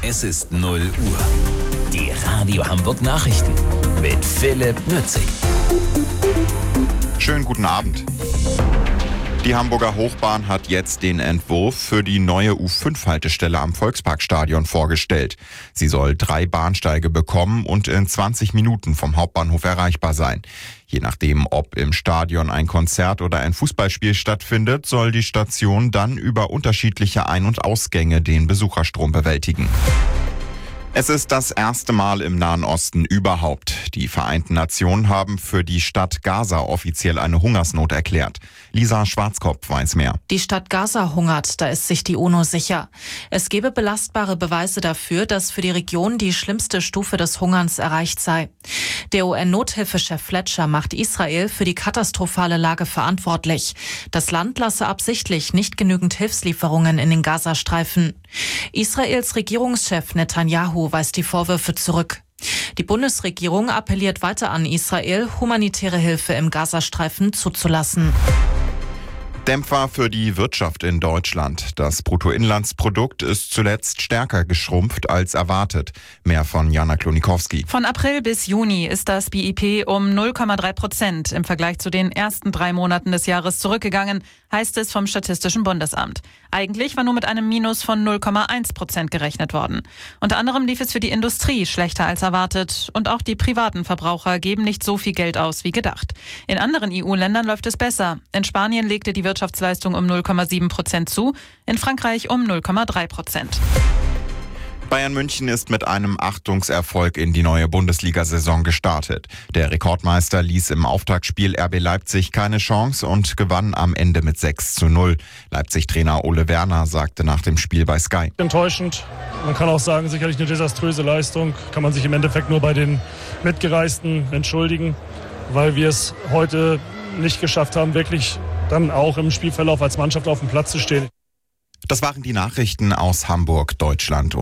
Es ist 0 Uhr. Die Radio Hamburg Nachrichten mit Philipp Nützig. Schönen guten Abend. Die Hamburger Hochbahn hat jetzt den Entwurf für die neue U5-Haltestelle am Volksparkstadion vorgestellt. Sie soll 3 Bahnsteige bekommen und in 20 Minuten vom Hauptbahnhof erreichbar sein. Je nachdem, ob im Stadion ein Konzert oder ein Fußballspiel stattfindet, soll die Station dann über unterschiedliche Ein- und Ausgänge den Besucherstrom bewältigen. Es ist das erste Mal im Nahen Osten überhaupt. Die Vereinten Nationen haben für die Stadt Gaza offiziell eine Hungersnot erklärt. Lisa Schwarzkopf weiß mehr. Die Stadt Gaza hungert, da ist sich die UNO sicher. Es gebe belastbare Beweise dafür, dass für die Region die schlimmste Stufe des Hungerns erreicht sei. Der UN-Nothilfechef Fletcher macht Israel für die katastrophale Lage verantwortlich. Das Land lasse absichtlich nicht genügend Hilfslieferungen in den Gazastreifen. Israels Regierungschef Netanyahu weist die Vorwürfe zurück. Die Bundesregierung appelliert weiter an Israel, humanitäre Hilfe im Gazastreifen zuzulassen. Dämpfer für die Wirtschaft in Deutschland. Das Bruttoinlandsprodukt ist zuletzt stärker geschrumpft als erwartet. Mehr von Jana Klonikowski. Von April bis Juni ist das BIP um 0,3% im Vergleich zu den ersten 3 Monaten des Jahres zurückgegangen, heißt es vom Statistischen Bundesamt. Eigentlich war nur mit einem Minus von 0,1% gerechnet worden. Unter anderem lief es für die Industrie schlechter als erwartet und auch die privaten Verbraucher geben nicht so viel Geld aus wie gedacht. In anderen EU-Ländern läuft es besser. In Spanien legte die Wirtschaftsleistung um 0,7% zu, in Frankreich um 0,3%. Bayern München ist mit einem Achtungserfolg in die neue Bundesliga-Saison gestartet. Der Rekordmeister ließ im Auftaktspiel RB Leipzig keine Chance und gewann am Ende mit 6:0. Leipzig-Trainer Ole Werner sagte nach dem Spiel bei Sky: Enttäuschend. Man kann auch sagen, sicherlich eine desaströse Leistung. Kann man sich im Endeffekt nur bei den Mitgereisten entschuldigen, weil wir es heute nicht geschafft haben, wirklich dann auch im Spielverlauf als Mannschaft auf dem Platz zu stehen. Das waren die Nachrichten aus Hamburg, Deutschland.